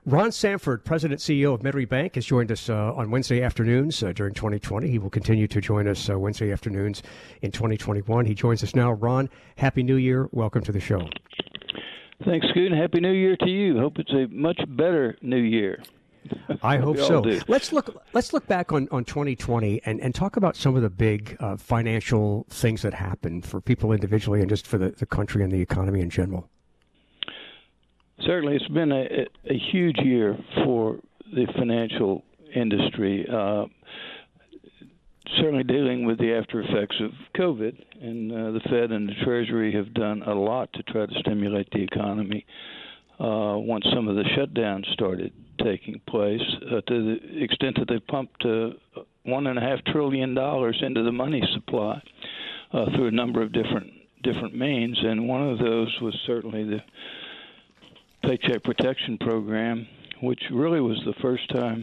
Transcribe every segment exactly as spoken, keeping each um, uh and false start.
Ron Sanford, President and C E O of Metairie Bank, has joined us uh, on Wednesday afternoons uh, during twenty twenty. He will continue to join us uh, Wednesday afternoons in twenty twenty-one. He joins us now. Ron, Happy New Year. Welcome to the show. Thanks, Scoot, and Happy New Year to you. Hope it's a much better New Year. I hope so. Let's look. Let's look back on, on twenty twenty and, and talk about some of the big uh, financial things that happened for people individually and just for the, the country and the economy in general. Certainly, it's been a, a huge year for the financial industry. Uh, certainly dealing with the after effects of COVID, and uh, the Fed and the Treasury have done a lot to try to stimulate the economy uh, once some of the shutdowns started taking place, uh, to the extent that they pumped uh, one and a half trillion dollars into the money supply uh, through a number of different different means, and one of those was certainly the Paycheck Protection Program, which really was the first time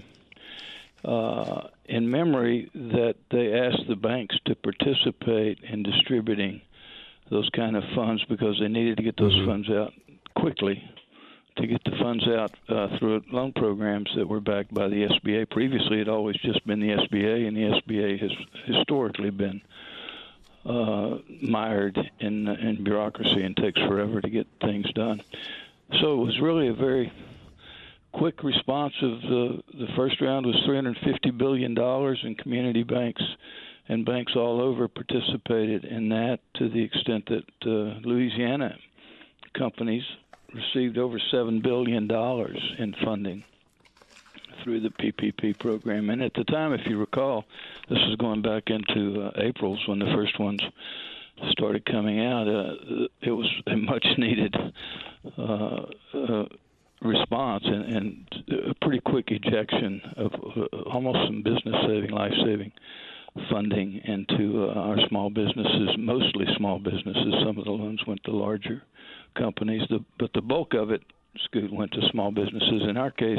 uh, in memory that they asked the banks to participate in distributing those kind of funds because they needed to get those mm-hmm. funds out quickly, to get the funds out uh, through loan programs that were backed by the S B A. Previously, it had always just been the S B A, and the S B A has historically been uh, mired in, in bureaucracy and takes forever to get things done. So it was really a very quick response of the the first round was three hundred fifty billion dollars, and community banks and banks all over participated in that to the extent that uh, Louisiana companies received over seven billion dollars in funding through the P P P program. And at the time, if you recall, this was going back into uh, April's when the first ones started coming out. Uh, it was a much-needed uh, uh, response and, and a pretty quick ejection of uh, almost some business-saving, life-saving funding into uh, our small businesses, mostly small businesses. Some of the loans went to larger companies, the, but the bulk of it, Scoot, went to small businesses. In our case,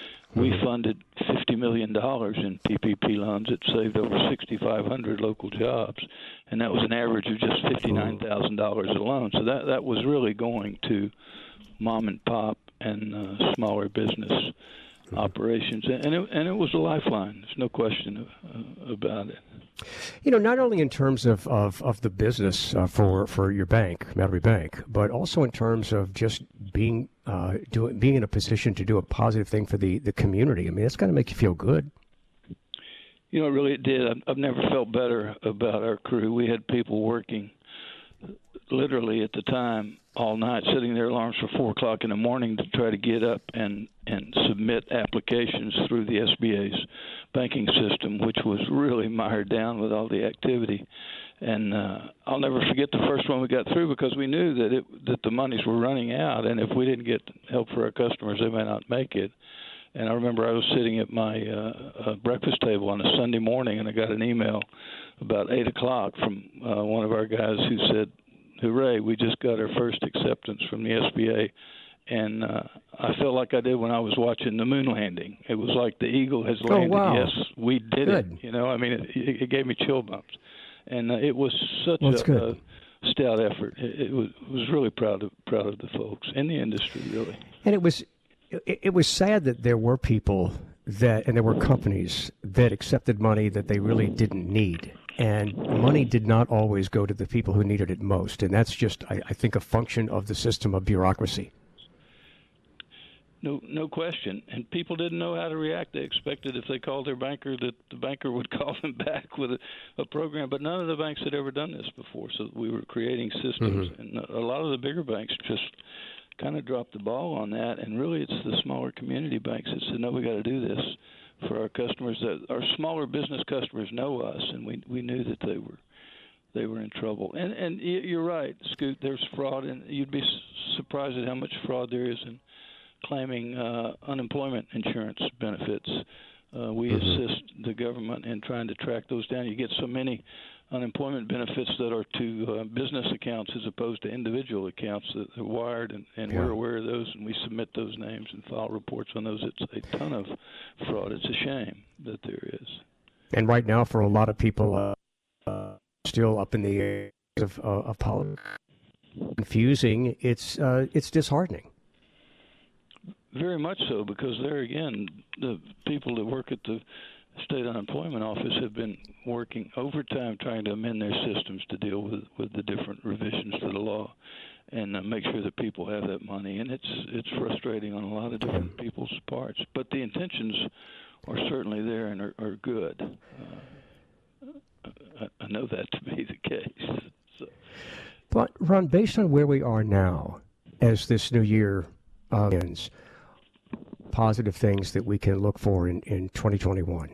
we funded fifty million dollars in P P P loans. It saved over six thousand five hundred local jobs, and that was an average of just fifty-nine thousand dollars a loan. So that, that was really going to mom and pop and uh, smaller business operations, and it, and it was a lifeline. There's no question of, uh, about it. You know, not only in terms of, of, of the business uh, for, for your bank, Metairie Bank, but also in terms of just being uh, doing being in a position to do a positive thing for the, the community. I mean, that's got to make you feel good. You know, it really did. I've, I've never felt better about our crew. We had people working literally at the time all night, setting their alarms for four o'clock in the morning to try to get up and, and submit applications through the S B A's banking system, which was really mired down with all the activity. And uh, I'll never forget the first one we got through because we knew that it, that the monies were running out, and if we didn't get help for our customers, they may not make it. And I remember I was sitting at my uh, uh, breakfast table on a Sunday morning, and I got an email about eight o'clock from uh, one of our guys who said, "Hooray, we just got our first acceptance from the S B A." And uh, I felt like I did when I was watching the moon landing. It was like the eagle has landed. Oh, wow. Yes, we did Good. it. You know, I mean, it, it gave me chill bumps. And uh, it was such well, a, a stout effort. It, it was was really proud of proud of the folks in the industry, really. And it was it, it was sad that there were people that, and there were companies that accepted money that they really didn't need. And money did not always go to the people who needed it most. And that's just, I, I think, a function of the system of bureaucracy. No, no question. And people didn't know how to react. They expected if they called their banker that the banker would call them back with a, a program. But none of the banks had ever done this before. So we were creating systems. Mm-hmm. And a lot of the bigger banks just kind of dropped the ball on that. And really it's the smaller community banks that said, no, we got to do this for our customers. That our smaller business customers know us, and we we knew that they were they were in trouble. And and you're right, Scoot. There's fraud, and you'd be surprised at how much fraud there is in claiming uh, unemployment insurance benefits. Uh, we mm-hmm. assist the government in trying to track those down. You get so many unemployment benefits that are to uh, business accounts as opposed to individual accounts that are wired, and, and yeah. we're aware of those, and we submit those names and file reports on those. It's a ton of fraud. It's a shame that there is. And right now, for a lot of people, uh, uh, still up in the air of, uh, of politics, confusing. It's uh, it's disheartening. very much so, because there again, the people that work at the state unemployment office have been working overtime trying to amend their systems to deal with, with the different revisions to the law and uh, make sure that people have that money. And it's it's frustrating on a lot of different people's parts. But the intentions are certainly there and are, are good. Uh, I, I know that to be the case. So. But, Ron, based on where we are now, as this new year uh, ends, positive things that we can look for in, in twenty twenty-one?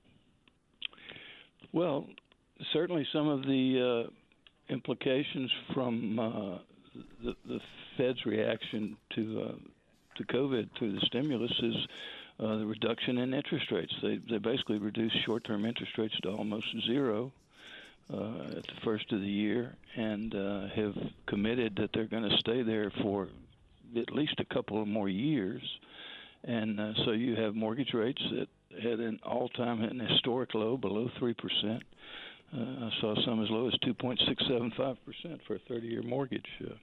Well, certainly some of the uh, implications from uh, the, the Fed's reaction to uh, to COVID through the stimulus is uh, the reduction in interest rates. They they basically reduced short-term interest rates to almost zero uh, at the first of the year, and uh, have committed that they're going to stay there for at least a couple of more years. And uh, so you have mortgage rates that had an all-time and historic low below three percent. Uh, I saw some as low as two point six seven five percent for a thirty-year mortgage uh,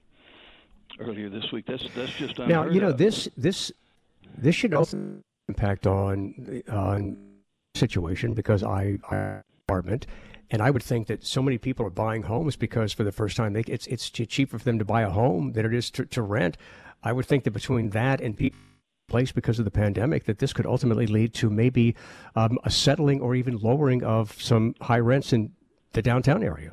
earlier this week. That's that's just unheard now, you know, of. this this this should also impact on on situation, because I I apartment. And I would think that so many people are buying homes because for the first time they, it's it's cheaper for them to buy a home than it is to, to rent. I would think that between that and people place because of the pandemic, that this could ultimately lead to maybe um, a settling or even lowering of some high rents in the downtown area.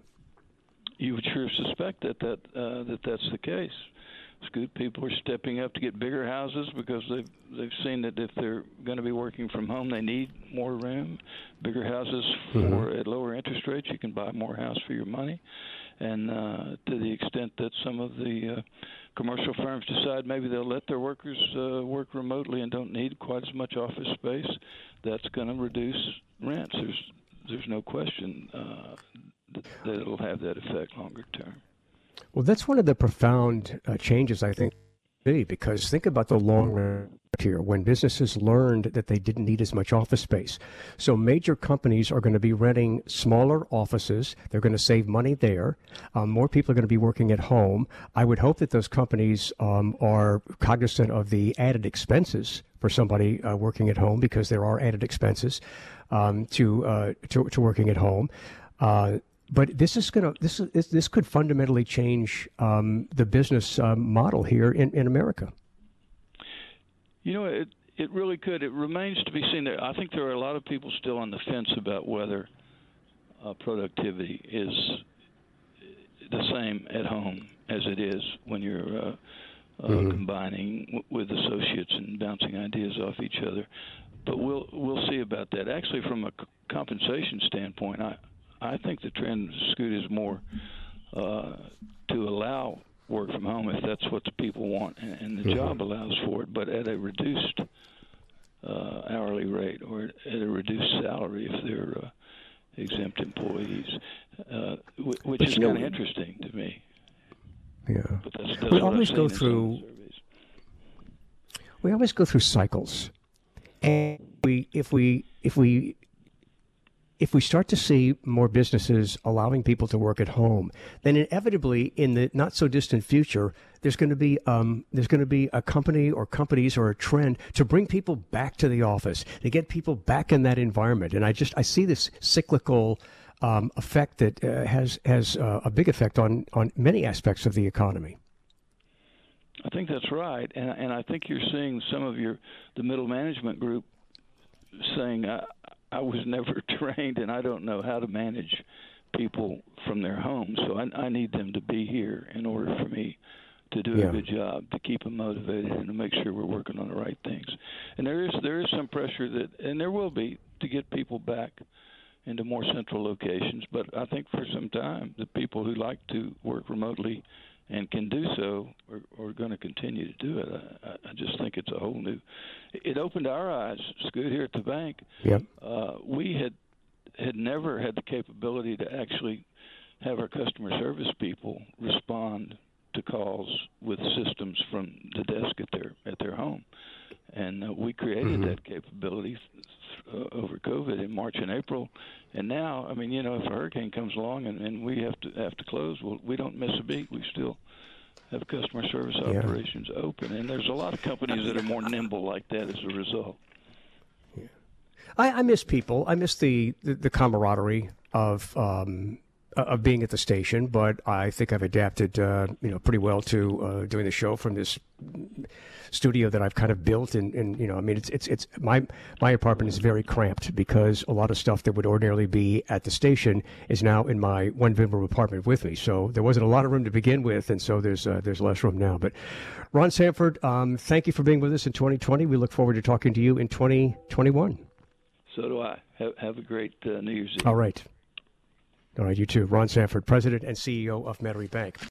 You would sure suspect that that uh, that that's the case. It's good. People are stepping up to get bigger houses because they've they've seen that if they're going to be working from home, they need more room. Bigger houses for mm-hmm. at lower interest rates, you can buy more house for your money. And uh, to the extent that some of the uh, commercial firms decide maybe they'll let their workers uh, work remotely and don't need quite as much office space, that's going to reduce rents. There's there's no question uh, that it'll have that effect longer term. Well, that's one of the profound uh, changes, I think, because think about the long run here when businesses learned that they didn't need as much office space. So major companies are going to be renting smaller offices. They're going to save money there. Um, more people are going to be working at home. I would hope that those companies um, are cognizant of the added expenses for somebody uh, working at home, because there are added expenses um, to, uh, to to working at home. Uh, But this is going to this is this could fundamentally change um, the business um, model here in, in America. You know, it it really could. It remains to be seen. There, I think there are a lot of people still on the fence about whether uh, productivity is the same at home as it is when you're uh, uh, mm-hmm. combining w- with associates and bouncing ideas off each other. But we'll we'll see about that. Actually, from a c- compensation standpoint, I. I think the trend, Scoot, is more uh, to allow work from home if that's what the people want, and, and the mm-hmm. job allows for it, but at a reduced uh, hourly rate or at a reduced salary if they're uh, exempt employees, uh, w- which but is kind of interesting to me. Yeah, but that's, that's we always go through. We always go through cycles, and we if we if we. If we start to see more businesses allowing people to work at home, then inevitably, in the not so distant future, there's going to be um, there's going to be a company or companies or a trend to bring people back to the office, to get people back in that environment. And I just I see this cyclical um, effect that uh, has has uh, a big effect on on many aspects of the economy. I think that's right, and and I think you're seeing some of your the middle management group saying. Uh, I was never trained, and I don't know how to manage people from their homes. So I, I need them to be here in order for me to do yeah. a good job, to keep them motivated, and to make sure we're working on the right things. And there is there is some pressure that, and there will be, to get people back into more central locations. But I think for some time, the people who like to work remotely and can do so are, are going to continue to do it. I, I just think it's a whole new. It opened our eyes, Scoot, here at the bank. Yep. Uh, we had had never had the capability to actually have our customer service people respond to calls with systems from the desk at their at their home, and uh, we created mm-hmm. that capability uh, over COVID in March and April. And now, I mean, you know, if a hurricane comes along and, and we have to have to close, well, we don't miss a beat. We still have customer service Yeah. operations open. And there's a lot of companies that are more nimble like that as a result. I, I miss people. I miss the, the, the camaraderie of um, of being at the station, but I think I've adapted, uh, you know, pretty well to uh, doing the show from this studio that I've kind of built. And, and you know, I mean, it's it's it's my my apartment is very cramped because a lot of stuff that would ordinarily be at the station is now in my one bedroom apartment with me. So there wasn't a lot of room to begin with, and so there's uh, there's less room now. But Ron Sanford, um, thank you for being with us in twenty twenty. We look forward to talking to you in twenty twenty-one. So do I. Have, have a great uh, New Year's Eve. All right. All right, you too. Ron Sanford, President and C E O of Metairie Bank.